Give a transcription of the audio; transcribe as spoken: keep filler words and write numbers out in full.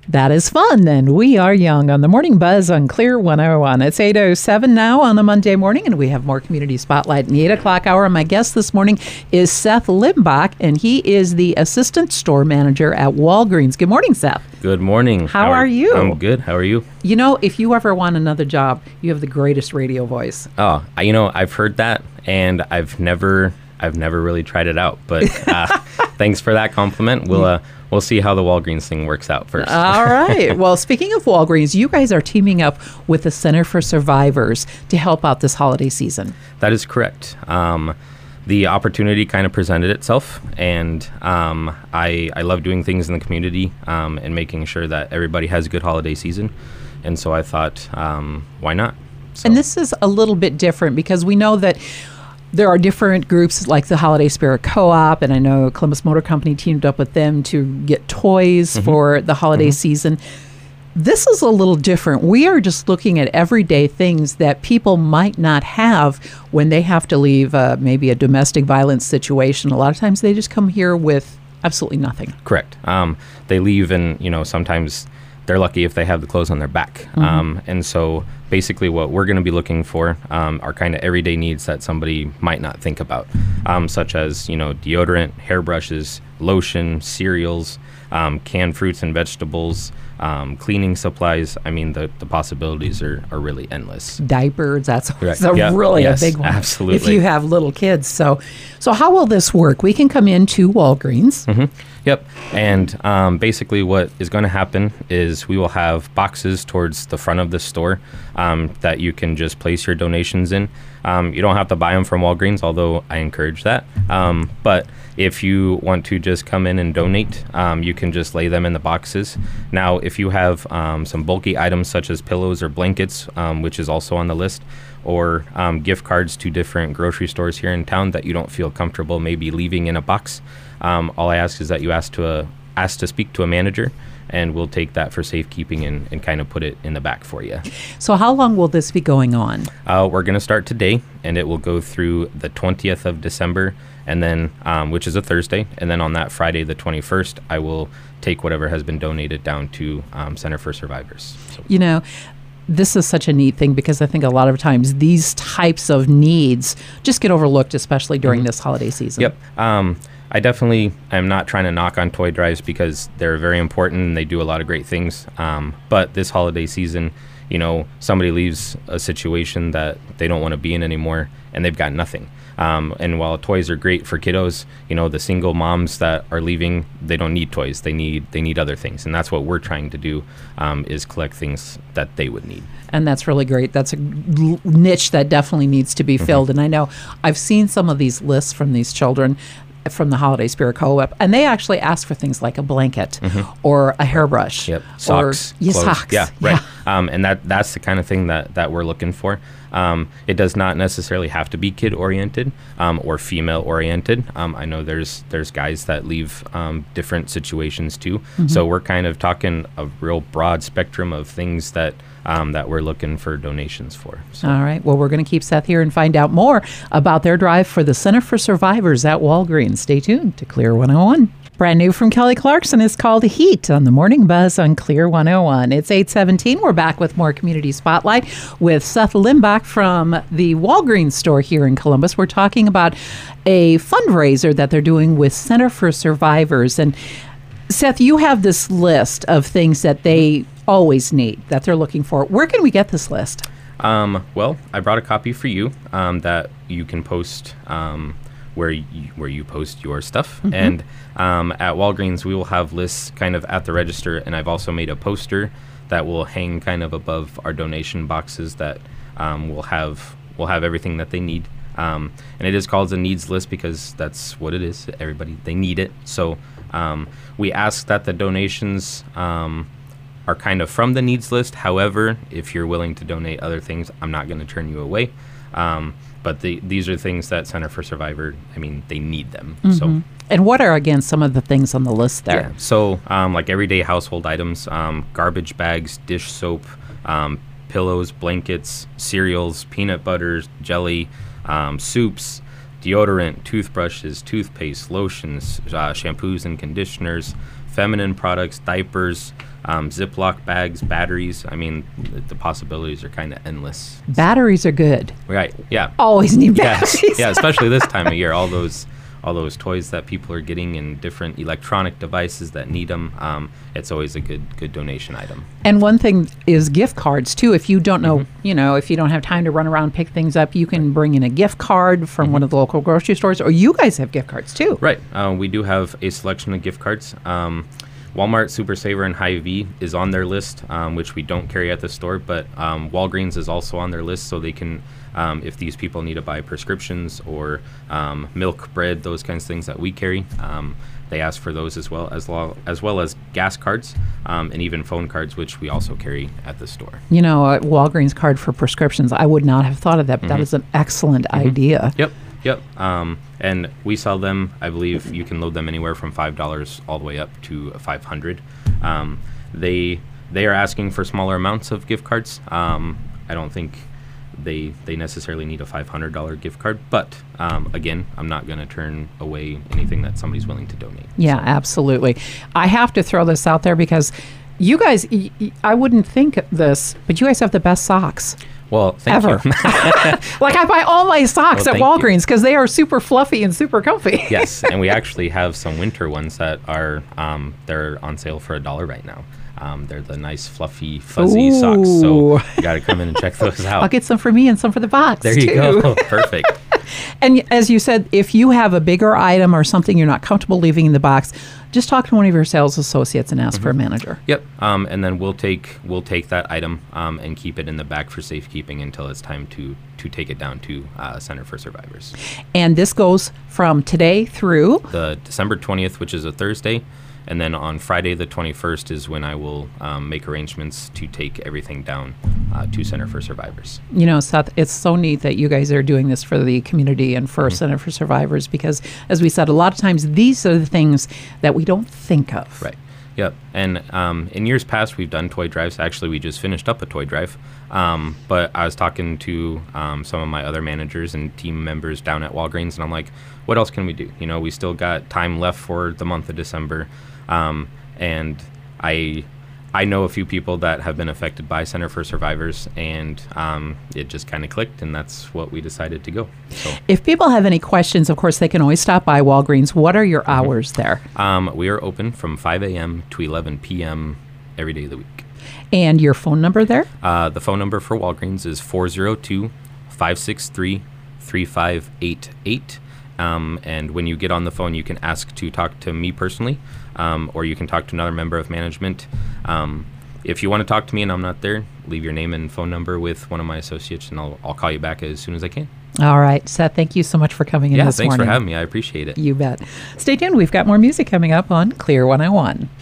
That is fun, and we are young on the Morning Buzz on Clear one oh one. It's eight oh seven now on a Monday morning, and we have more Community Spotlight in the eight o'clock hour. And my guest this morning is Seth Limbach, and he is the Assistant Store Manager at Walgreens. Good morning, Seth. Good morning. How, How are, are you? I'm good. How are you? You know, if you ever want another job, you have the greatest radio voice. Oh, I- you know, I've heard that, and I've never... I've never really tried it out, but uh, thanks for that compliment. We'll uh, we'll see how the Walgreens thing works out first. All right. Well, speaking of Walgreens, you guys are teaming up with the Center for Survivors to help out this holiday season. That is correct. Um, the opportunity kind of presented itself, and um, I I love doing things in the community um, and making sure that everybody has a good holiday season. And so I thought, um, why not? So. And this is a little bit different because we know that there are different groups like the Holiday Spirit Co-op, and I know Columbus Motor Company teamed up with them to get toys mm-hmm. for the holiday mm-hmm. season. This is a little different. We are just looking at everyday things that people might not have when they have to leave uh, maybe a domestic violence situation. A lot of times they just come here with absolutely nothing. Correct. Um, they leave and, you know, sometimes they're lucky if they have the clothes on their back. Mm-hmm. Um, and so basically what we're going to be looking for um, are kind of everyday needs that somebody might not think about, um, such as, you know, deodorant, hairbrushes, lotion, cereals, um, canned fruits and vegetables, um, cleaning supplies. I mean, the, the possibilities are, are really endless. Diapers, that's, right. that's a yeah. really yes, a big one. Absolutely. If you have little kids. So, so how will this work? We can come into Walgreens. Mm-hmm. Yep. And um, basically what is going to happen is we will have boxes towards the front of the store um, that you can just place your donations in. Um, you don't have to buy them from Walgreens, although I encourage that. Um, but if you want to just come in and donate, um, you can just lay them in the boxes. Now, if you have um, some bulky items such as pillows or blankets, um, which is also on the list, or um, gift cards to different grocery stores here in town that you don't feel comfortable maybe leaving in a box, um, all I ask is that you ask to a, ask to speak to a manager, and we'll take that for safekeeping and, and kind of put it in the back for you. So how long will this be going on? Uh, we're going to start today, and it will go through the twentieth of December, and then um, which is a Thursday, and then on that Friday, the twenty-first, I will take whatever has been donated down to um, Center for Survivors. So. You know, this is such a neat thing because I think a lot of times these types of needs just get overlooked, especially during mm-hmm. this holiday season. Yep. Um, I definitely am not trying to knock on toy drives because they're very important and they do a lot of great things. Um, but this holiday season, you know, somebody leaves a situation that they don't want to be in anymore and they've got nothing. Um, and while toys are great for kiddos, you know, the single moms that are leaving, they don't need toys. They need they need other things. And that's what we're trying to do um, is collect things that they would need. And that's really great. That's a l- niche that definitely needs to be mm-hmm. filled. And I know I've seen some of these lists from these children from the Holiday Spirit Co-op, and they actually ask for things like a blanket mm-hmm. or a hairbrush. Yep. Socks. Or, yeah, socks. Yeah, right. Yeah. Um, and that that's the kind of thing that, that we're looking for. Um, it does not necessarily have to be kid-oriented um, or female-oriented. Um, I know there's there's guys that leave um, different situations too. Mm-hmm. So we're kind of talking a real broad spectrum of things that Um, that we're looking for donations for. So. All right. Well, we're going to keep Seth here and find out more about their drive for the Center for Survivors at Walgreens. Stay tuned to Clear one oh one. Brand new from Kelly Clarkson is called Heat on the Morning Buzz on Clear one oh one. It's eight seventeen. We're back with more Community Spotlight with Seth Limbach from the Walgreens store here in Columbus. We're talking about a fundraiser that they're doing with Center for Survivors. And Seth, you have this list of things that they always need, that they're looking for. Where can we get this list? Um, well, I brought a copy for you um, that you can post um, where you, where you post your stuff. Mm-hmm. And um, at Walgreens, we will have lists kind of at the register. And I've also made a poster that will hang kind of above our donation boxes that um, will have will have everything that they need. Um, and it is called a needs list because that's what it is. Everybody, they need it. So um, we ask that the donations um, are kind of from the needs list. However, if you're willing to donate other things, I'm not going to turn you away. Um, but the, these are things that Center for Survivor, I mean, they need them. Mm-hmm. So, and what are, again, some of the things on the list there? Yeah, so um, like everyday household items, um, garbage bags, dish soap, um, pillows, blankets, cereals, peanut butter, jelly, um, soups, deodorant, toothbrushes, toothpaste, lotions, uh, shampoos and conditioners, feminine products, diapers, um, Ziploc bags, batteries. I mean, the, the possibilities are kind of endless. Batteries are good. Right. Yeah. Always need Yeah. batteries. Yeah. Especially this time of year, all those. all those toys that people are getting and different electronic devices that need them. Um, it's always a good good donation item. And one thing is gift cards too. If you don't know, Mm-hmm. you know, if you don't have time to run around and pick things up, you can bring in a gift card from Mm-hmm. one of the local grocery stores, or you guys have gift cards too. Right. Uh, we do have a selection of gift cards. Um, Walmart, Super Saver, and Hy-Vee is on their list, um, which we don't carry at the store, but um, Walgreens is also on their list, so they can, um, if these people need to buy prescriptions or um, milk, bread, those kinds of things that we carry, um, they ask for those as well as, lo- as well as gas cards um, and even phone cards, which we also carry at the store. You know, a Walgreens card for prescriptions. I would not have thought of that, but that Mhm. is an excellent idea. Yep. Yep. Um, and we sell them, I believe you can load them anywhere from five dollars all the way up to five hundred dollars. Um, they they are asking for smaller amounts of gift cards. Um, I don't think they they necessarily need a five hundred dollars gift card. But, um, again, I'm not going to turn away anything that somebody's willing to donate. Yeah, absolutely. I have to throw this out there because you guys, y- y- I wouldn't think this, but you guys have the best socks. Well, thank Ever. you. Like I buy all my socks Well, at thank you. Walgreens because they are super fluffy and super comfy. Yes, and we actually have some winter ones that are um, they're on sale for a dollar right now. Um, they're the nice fluffy fuzzy socks, so Ooh. you got to come in and check those out. I'll get some for me and some for the box. There you too. go. Perfect. And y- as you said, if you have a bigger item or something you're not comfortable leaving in the box, just talk to one of your sales associates and ask Mm-hmm. for a manager. Yep. Um, and then we'll take we'll take that item um, and keep it in the back for safekeeping until it's time to to take it down to uh, Center for Survivors. And this goes from today through. The December twentieth, which is a Thursday, and then on Friday the twenty-first is when I will um, make arrangements to take everything down uh, to Center for Survivors. You know, Seth, it's so neat that you guys are doing this for the community and for Center for Survivors because, as we said, a lot of times these are the things that we don't think of. Right. Yep. And um, in years past, we've done toy drives. Actually, we just finished up a toy drive. Um, but I was talking to um, some of my other managers and team members down at Walgreens, and I'm like, what else can we do? You know, we still got time left for the month of December. Um, and I I know a few people that have been affected by Center for Survivors, and um, it just kind of clicked, and that's what we decided to go. So If people have any questions, of course, they can always stop by Walgreens. What are your hours there? um, we are open from five a.m. to eleven p.m. every day of the week. And your phone number there? Uh, the phone number for Walgreens is four oh two, five six three, three five eight eight. Um, and when you get on the phone, you can ask to talk to me personally, um, or you can talk to another member of management. Um, if you want to talk to me and I'm not there, leave your name and phone number with one of my associates, and I'll, I'll call you back as soon as I can. All right. Seth, thank you so much for coming in Yeah, this thanks morning. for having me. I appreciate it. You bet. Stay tuned. We've got more music coming up on Clear one oh one.